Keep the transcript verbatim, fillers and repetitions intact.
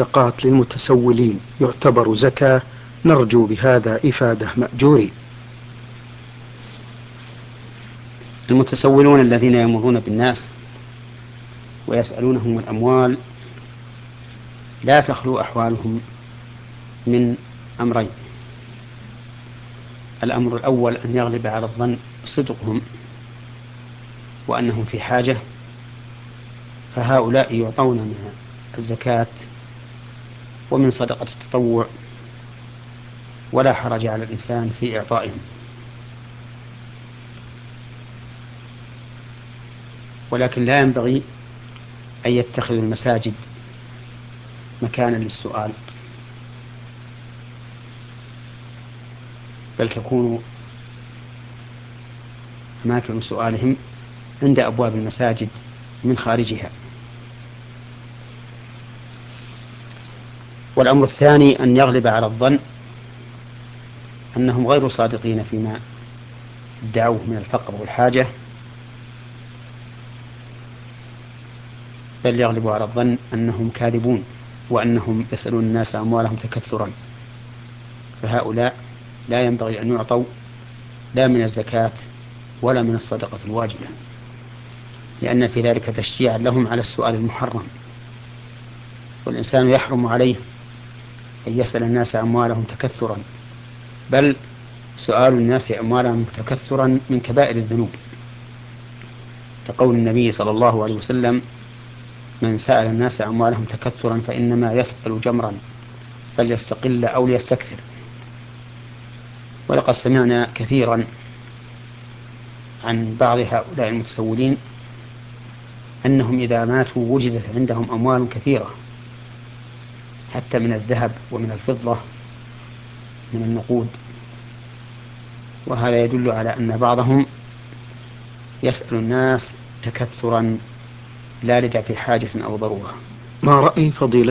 الصدقات للمتسولين يعتبر زكاة؟ نرجو بهذا إفادة مأجورين. المتسولون الذين يمرون بالناس ويسألونهم الأموال لا تخلو أحوالهم من أمرين: الأمر الأول أن يغلب على الظن صدقهم وأنهم في حاجة، فهؤلاء يعطون من الزكاة ومن صدقة التطوع ولا حرج على الإنسان في إعطائهم. ولكن لا ينبغي أن يتخذ المساجد مكانا للسؤال، بل تكون أماكن سؤالهم عند أبواب المساجد من خارجها. والأمر الثاني أن يغلب على الظن أنهم غير صادقين فيما ادعوه من الفقر والحاجة، بل يغلب على الظن أنهم كاذبون وأنهم يسألون الناس أموالهم تكثرا، فهؤلاء لا ينبغي أن يعطوا لا من الزكاة ولا من الصدقة الواجبة، لأن في ذلك تشجيعا لهم على السؤال المحرم. والإنسان يحرم عليه أن يسأل الناس أموالهم تكثرا، بل سؤال الناس أموالهم تكثرا من كبائر الذنوب، كقول النبي صلى الله عليه وسلم: من سأل الناس أموالهم تكثرا فإنما يسأل جمرا فليستقل أو ليستكثر. ولقد سمعنا كثيرا عن بعض هؤلاء المتسولين أنهم إذا ماتوا وجدت عندهم أموال كثيرة حتى من الذهب ومن الفضة من النقود، وهذا يدل على أن بعضهم يسأل الناس تكثرا لا لدفع حاجة أو ضرورة. ما رأي فضيلة